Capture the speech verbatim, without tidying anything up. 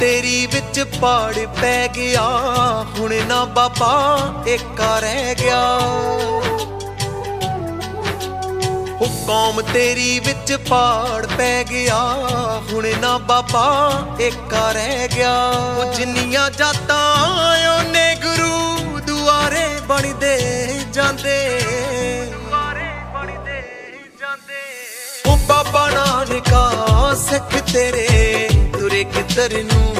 ਤੇਰੀ ਵਿੱਚ ਪਾੜ ਪੈ ਗਿਆ, ਹੁਣ ਨਾ ਬਾਬਾ ਏਕਾ ਰਹਿ ਗਿਆ। ਉਹ ਕੌਮ ਤੇਰੀ ਵਿੱਚ ਪਾੜ ਪੈ ਗਿਆ, ਹੁਣ ਨਾ ਬਾਬਾ ਏਕਾ ਰਹਿ ਗਿਆ। ਉਹ ਜਿੰਨੀਆਂ ਜਾਤਾਂ ਉਹਨੇ ਗੁਰੂ ਦੁਆਰੇ ਬਣਦੇ ਜਾਂਦੇ, ਉਹ ਬਾਬਾ ਨਾਨਕਾ ਸਿੱਖ ਤੇਰੇ ਤੁਰੇ ਕਿੱਧਰ ਨੂੰ